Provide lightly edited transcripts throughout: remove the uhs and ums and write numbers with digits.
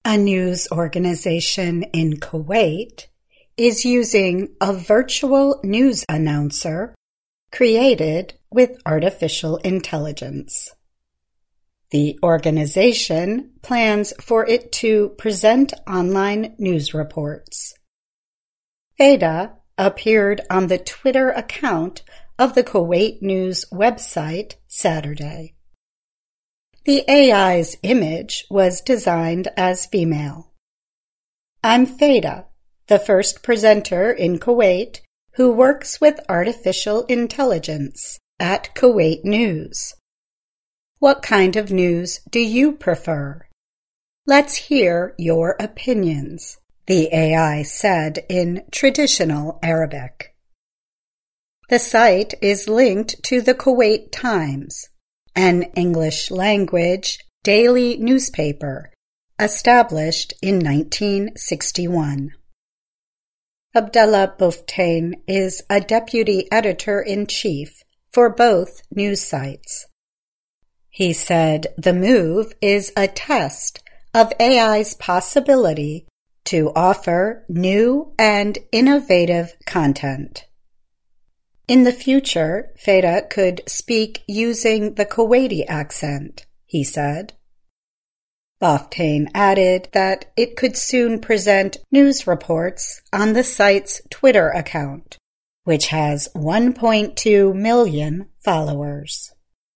A news organization in Kuwait is using a virtual news announcer created with artificial intelligence. The organization plans for it to present online news reports. Feda appeared on the Twitter account of the Kuwait News website Saturday. The AI's image was designed as female. "I'm Feda, the first presenter in Kuwait who works with artificial intelligence at Kuwait News. What kind of news do you prefer? Let's hear your opinions," the AI said in traditional Arabic. The site is linked to the Kuwait Times, an English-language daily newspaper established in 1961. Abdallah Buftain is a deputy editor-in-chief for both news sites. He said the move is a test of AI's possibility to offer new and innovative content. In the future, Feda could speak using the Kuwaiti accent, he said. Buftain added that it could soon present news reports on the site's Twitter account, which has 1.2 million followers.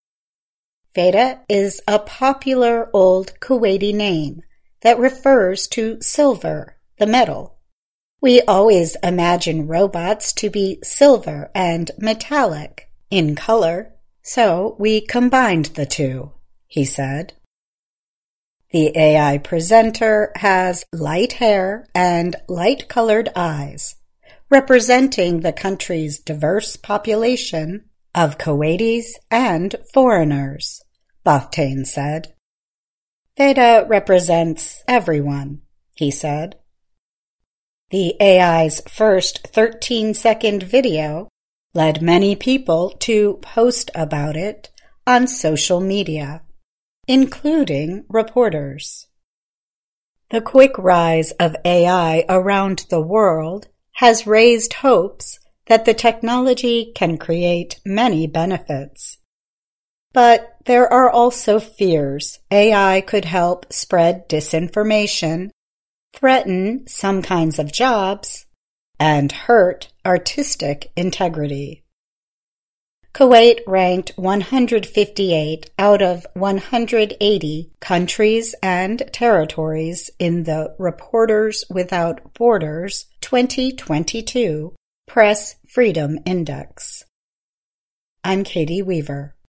Feda is a popular old Kuwaiti name that refers to silver, the metal. "We always imagine robots to be silver and metallic in color, so we combined the two," he said. The AI presenter has light hair and light-colored eyes, representing the country's diverse population of Kuwaitis and foreigners, Buftain said. "Feda represents everyone," he said. The AI's first 13-second video led many people to post about it on social media, including reporters. The quick rise of AI around the world has raised hopes that the technology can create many benefits. But there are also fears AI could help spread disinformation, threaten some kinds of jobs, and hurt artistic integrity. Kuwait ranked 158 out of 180 countries and territories in the Reporters Without Borders 2022 Press Freedom Index. I'm Katie Weaver.